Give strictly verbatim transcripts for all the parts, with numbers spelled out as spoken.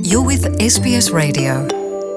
You're with S B S Radio.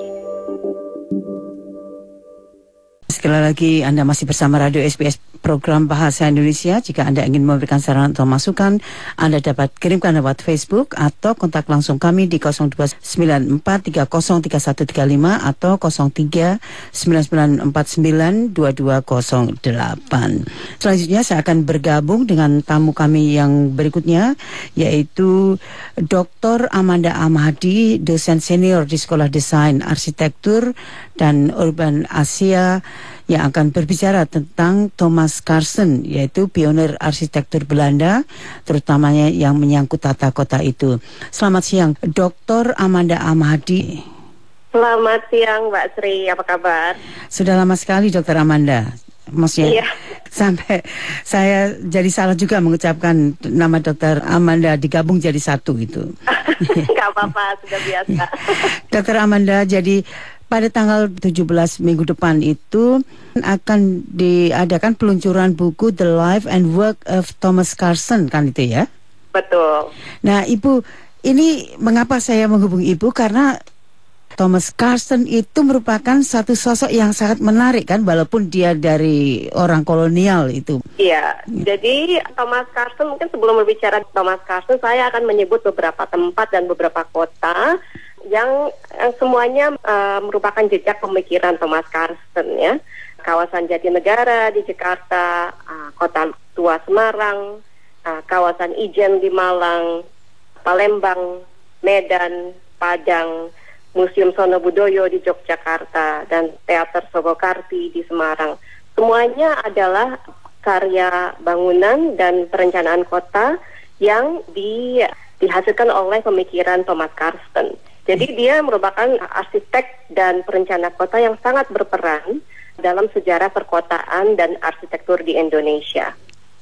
Sekali lagi Anda masih bersama Radio S B S Program Bahasa Indonesia. Jika Anda ingin memberikan saran atau masukan, Anda dapat kirimkan lewat Facebook atau kontak langsung kami di nol dua sembilan empat tiga nol tiga satu tiga lima atau nol tiga sembilan sembilan empat sembilan dua dua nol delapan. Selanjutnya saya akan bergabung dengan tamu kami yang berikutnya, yaitu Doktor Amanda Ahmadi, dosen senior di Sekolah Desain Arsitektur dan Urban Asia, yang akan berbicara tentang Thomas Carson, yaitu pionir arsitektur Belanda, terutamanya yang menyangkut tata kota itu. Selamat siang, Doktor Amanda Ahmadi. Selamat siang, Mbak Sri. Apa kabar? Sudah lama sekali, Dokter Amanda. Maksudnya, iya. Sampai saya jadi salah juga mengucapkan nama Dokter Amanda digabung jadi satu gitu. Gak apa-apa, sudah biasa. Dokter Amanda, jadi pada tanggal tujuh belas minggu depan itu akan diadakan peluncuran buku The Life and Work of Thomas Carson, kan itu ya? Betul. Nah, Ibu, ini mengapa saya menghubungi Ibu? Karena Thomas Carson itu merupakan satu sosok yang sangat menarik kan, walaupun dia dari orang kolonial itu. Iya, jadi Thomas Carson, mungkin sebelum berbicara Thomas Carson, saya akan menyebut beberapa tempat dan beberapa kota yang, yang semuanya uh, merupakan jejak pemikiran Thomas Carson ya. Kawasan Jatinegara di Jakarta, uh, Kota Tua Semarang, uh, kawasan Ijen di Malang, Palembang, Medan, Padang, Museum Sono Budoyo di Yogyakarta, dan Teater Sogokarti di Semarang. Semuanya adalah karya bangunan dan perencanaan kota yang di, dihasilkan oleh pemikiran Thomas Carson. Jadi dia merupakan arsitek dan perencana kota yang sangat berperan dalam sejarah perkotaan dan arsitektur di Indonesia.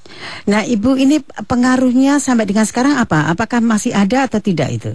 Nah, Ibu, ini pengaruhnya sampai dengan sekarang apa? Apakah masih ada atau tidak itu?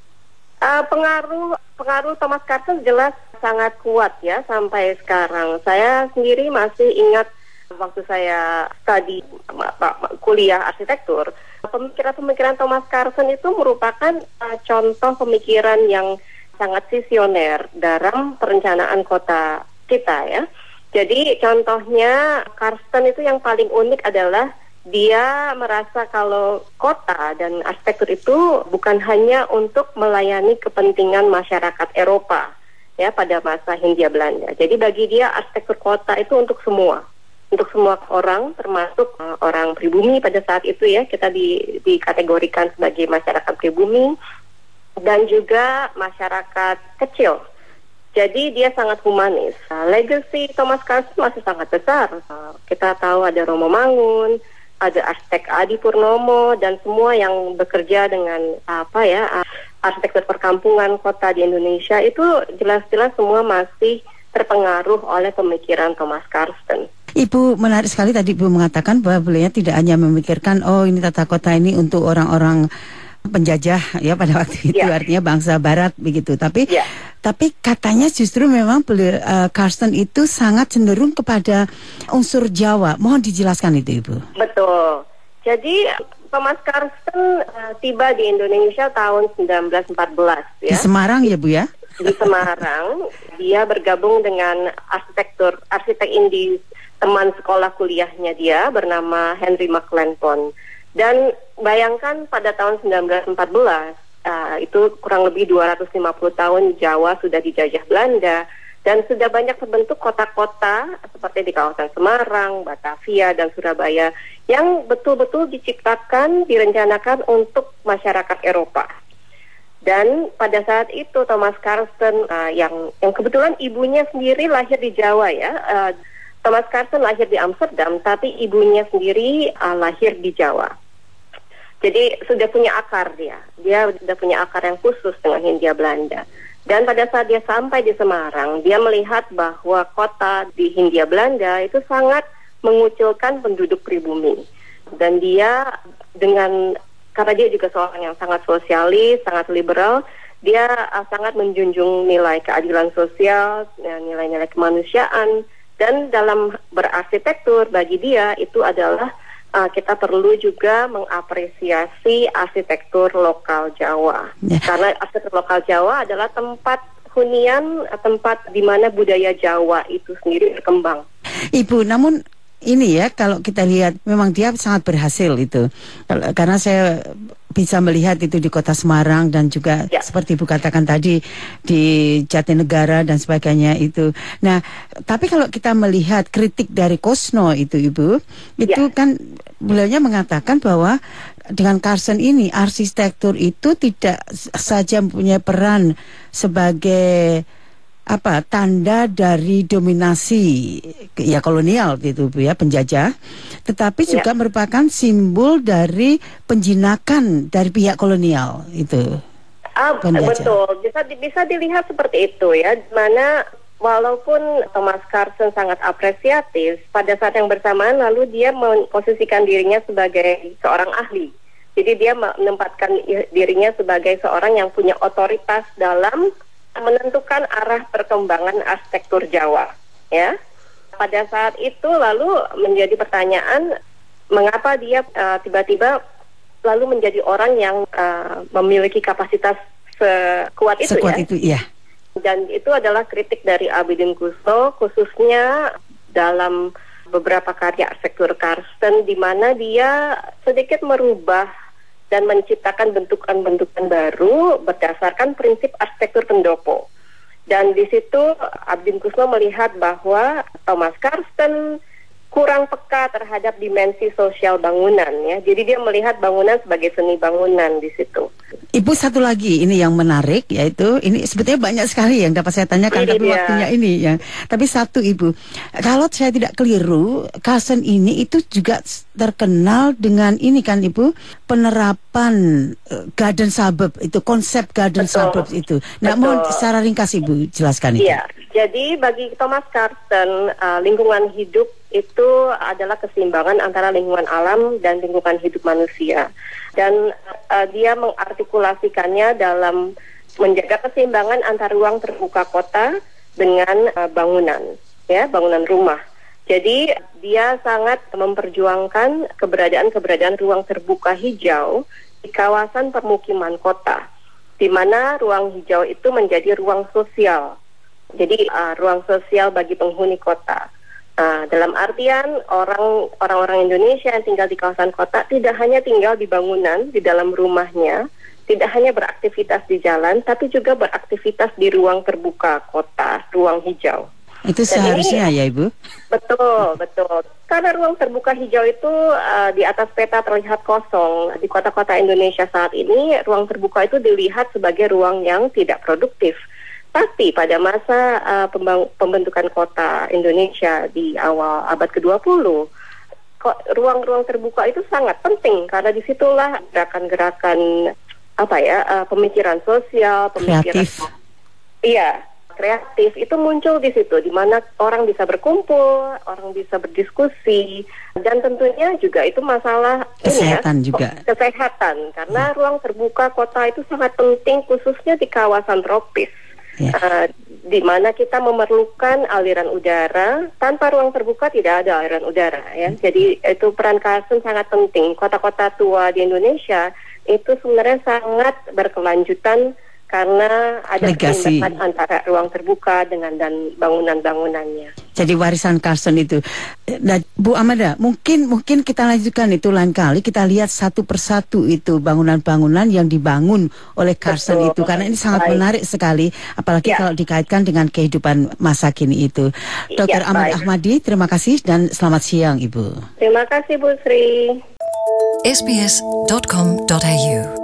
Uh, pengaruh pengaruh Thomas Carson jelas sangat kuat ya sampai sekarang. Saya sendiri masih ingat waktu saya studi kuliah arsitektur, pemikiran-pemikiran Thomas Carson itu merupakan uh, contoh pemikiran yang sangat visioner dalam perencanaan kota kita ya. Jadi contohnya Carson itu yang paling unik adalah dia merasa kalau kota dan arsitektur itu bukan hanya untuk melayani kepentingan masyarakat Eropa ya pada masa Hindia Belanda. Jadi bagi dia arsitektur kota itu untuk semua. Untuk semua orang, termasuk uh, orang pribumi pada saat itu ya, kita di, dikategorikan sebagai masyarakat pribumi dan juga masyarakat kecil. Jadi dia sangat humanis. Uh, legacy Thomas Carson masih sangat besar. Uh, kita tahu ada Romo Mangun, ada arsitek Adi Purnomo, dan semua yang bekerja dengan apa ya uh, arsitektur perkampungan kota di Indonesia itu jelas-jelas semua masih terpengaruh oleh pemikiran Thomas Carson. Ibu, menarik sekali tadi Ibu mengatakan bahwa beliau tidak hanya memikirkan oh ini tata kota ini untuk orang-orang penjajah ya pada waktu itu, yeah. Artinya bangsa Barat begitu. Tapi yeah. tapi katanya justru memang beliau, uh, Carson itu sangat cenderung kepada unsur Jawa. Mohon dijelaskan itu, Ibu. Betul. Jadi Thomas Carson uh, tiba di Indonesia tahun seribu sembilan ratus empat belas ya. Di Semarang ya, Bu ya? Di Semarang. Dia bergabung dengan arsitektur arsitek Indi, teman sekolah kuliahnya dia bernama Henry McLenpon. Dan bayangkan pada tahun seribu sembilan ratus empat belas uh, itu kurang lebih dua ratus lima puluh tahun Jawa sudah dijajah Belanda dan sudah banyak terbentuk kota-kota seperti di kawasan Semarang, Batavia, dan Surabaya yang betul-betul diciptakan, direncanakan untuk masyarakat Eropa. Dan pada saat itu Thomas Carson uh, yang yang kebetulan ibunya sendiri lahir di Jawa ya. Uh, Thomas Carson lahir di Amsterdam, tapi ibunya sendiri uh, lahir di Jawa. Jadi sudah punya akar dia. Dia sudah punya akar yang khusus dengan Hindia Belanda. Dan pada saat dia sampai di Semarang, dia melihat bahwa kota di Hindia Belanda itu sangat mengucilkan penduduk pribumi. Dan dia dengan, karena dia juga seorang yang sangat sosialis, sangat liberal, dia uh, sangat menjunjung nilai keadilan sosial, nilai-nilai kemanusiaan. Dan dalam berarsitektur bagi dia itu adalah uh, kita perlu juga mengapresiasi arsitektur lokal Jawa. Ya. Karena arsitektur lokal Jawa adalah tempat hunian, tempat di mana budaya Jawa itu sendiri berkembang. Ibu, namun ini ya, kalau kita lihat memang dia sangat berhasil itu. Karena saya bisa melihat itu di Kota Semarang dan juga ya. Seperti Ibu katakan tadi di Jatinegara dan sebagainya itu. Nah, tapi kalau kita melihat kritik dari Koesno itu Ibu, itu ya. Kan beliaunya mengatakan bahwa dengan Carsten ini arsitektur itu tidak saja mempunyai peran sebagai apa tanda dari dominasi ya kolonial gitu Bu ya, penjajah, tetapi juga ya. Merupakan simbol dari penjinakan dari pihak kolonial itu. Ah, betul, bisa bisa dilihat seperti itu ya, di mana walaupun Thomas Carsten sangat apresiatif, pada saat yang bersamaan lalu dia memposisikan dirinya sebagai seorang ahli. Jadi dia menempatkan dirinya sebagai seorang yang punya otoritas dalam menentukan arah perkembangan arsitektur Jawa, ya. Pada saat itu lalu menjadi pertanyaan mengapa dia uh, tiba-tiba lalu menjadi orang yang uh, memiliki kapasitas sekuat itu sekuat ya. itu, iya. Dan itu adalah kritik dari Abidin Koesno, khususnya dalam beberapa karya arsitektur Carsten, di mana dia sedikit merubah dan menciptakan bentukan-bentukan baru berdasarkan prinsip arsitektur pendopo. Dan di situ Abidin Koesno melihat bahwa Thomas Carsten kurang peka terhadap dimensi sosial bangunan ya. Jadi dia melihat bangunan sebagai seni bangunan di situ. Ibu, satu lagi ini yang menarik, yaitu ini sebetulnya banyak sekali yang dapat saya tanyakan, tapi iya. waktunya ini yang. Tapi satu Ibu, kalau saya tidak keliru, Carsten ini itu juga terkenal dengan ini kan Ibu, penerapan uh, garden suburb itu, konsep garden Betul. suburb itu. Nah, mohon secara ringkas Ibu jelaskan itu. Iya. Jadi bagi Thomas Carsten, uh, lingkungan hidup itu adalah keseimbangan antara lingkungan alam dan lingkungan hidup manusia. Dan uh, dia mengartikulasikannya dalam menjaga keseimbangan antara ruang terbuka kota dengan uh, bangunan, ya, bangunan rumah. Jadi dia sangat memperjuangkan keberadaan-keberadaan ruang terbuka hijau di kawasan permukiman kota, di mana ruang hijau itu menjadi ruang sosial. Jadi uh, ruang sosial bagi penghuni kota. Nah, dalam artian orang orang-orang Indonesia yang tinggal di kawasan kota tidak hanya tinggal di bangunan, di dalam rumahnya, tidak hanya beraktivitas di jalan, tapi juga beraktivitas di ruang terbuka kota, ruang hijau. Itu Dan seharusnya ini, ya Ibu? Betul, betul. Karena ruang terbuka hijau itu uh, di atas peta terlihat kosong. Di kota-kota Indonesia saat ini, ruang terbuka itu dilihat sebagai ruang yang tidak produktif. Tapi pada masa uh, pembentukan kota Indonesia di awal abad kedua puluh, ruang-ruang terbuka itu sangat penting karena disitulah gerakan-gerakan apa ya uh, pemikiran sosial, pemikiran kreatif. Iya, kreatif itu muncul di situ, di mana orang bisa berkumpul, orang bisa berdiskusi, dan tentunya juga itu masalah kesehatan ini ya, juga. Kesehatan karena hmm. ruang terbuka kota itu sangat penting khususnya di kawasan tropis. Ya. Uh, di mana kita memerlukan aliran udara. Tanpa ruang terbuka tidak ada aliran udara ya. Hmm. Jadi itu peran Carsten sangat penting. Kota-kota tua di Indonesia itu sebenarnya sangat berkelanjutan karena ada keseimbangan antara ruang terbuka dengan dan bangunan-bangunannya. Jadi warisan Carsten itu. Nah, Bu Amanda, mungkin mungkin kita lanjutkan itu lain kali, kita lihat satu persatu itu bangunan-bangunan yang dibangun oleh Carsten Betul. Itu karena ini sangat baik. Menarik sekali, apalagi ya. Kalau dikaitkan dengan kehidupan masa kini itu. Doktor Ya, Ahmad baik. Ahmadi, terima kasih dan selamat siang Ibu. Terima kasih Bu Sri. S B S dot com dot A U